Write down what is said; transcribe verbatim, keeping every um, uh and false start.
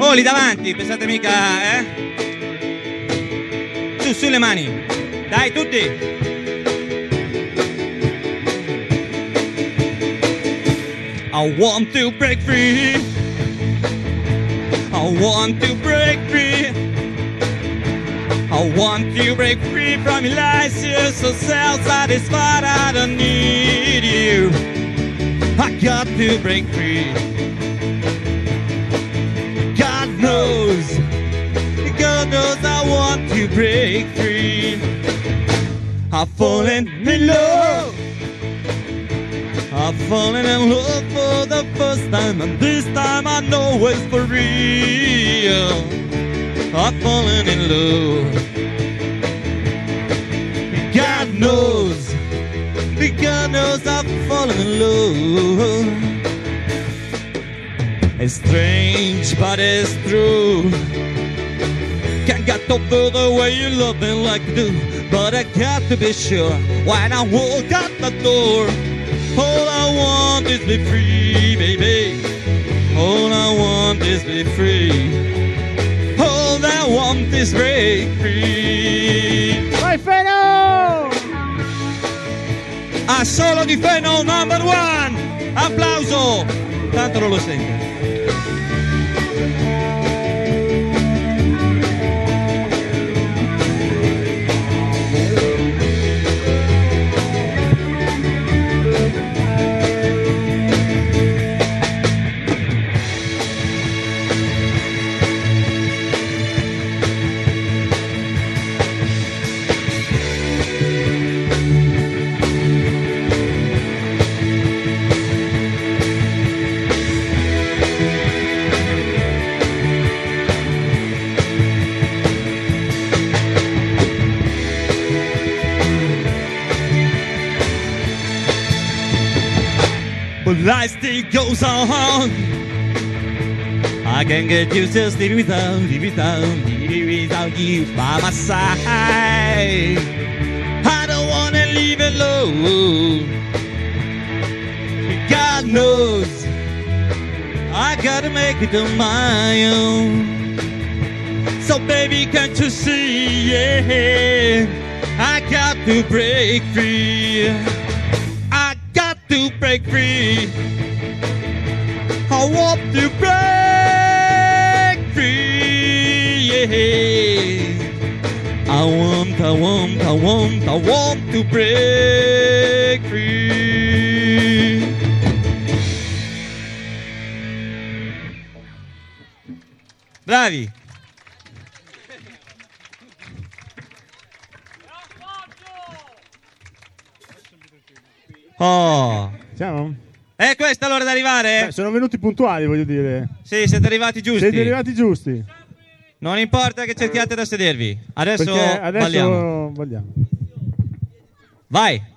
soli davanti, pensate mica, eh? Su, su le mani. Dai, tutti. I want to break free. I want to break free. I want to break free from your lies. You're so self-satisfied, I don't need you. I got to break free. God knows, God knows I want to break free. I've fallen in love. I've fallen in love for the first time, and this time I know it's for real. I've fallen in love. God knows, God knows I've fallen in love. It's strange, but it's true. Can't get over the way you love me like you do, but I got to be sure when I walk out the door. All I want is be free, baby. All I want is be free. All I want is break free. Vai Feno! Ah, solo di Feno, number one! Applauso! Tanto non lo sente. But life still goes on. I can't get used to living without, living without, living without you by my side. I don't wanna leave alone. God knows I gotta make it on my own. So baby, can't you see? Yeah, I got to break free. To break free, I want to break free. Yeah, I want, I want, I want, I want to break free. Bravi. Oh, siamo? È questa l'ora di arrivare? Beh, sono venuti puntuali, voglio dire. Sì, siete arrivati giusti. Siete arrivati giusti. Non importa che cerchiate da sedervi. Adesso, Perché adesso balliamo. balliamo. Vai.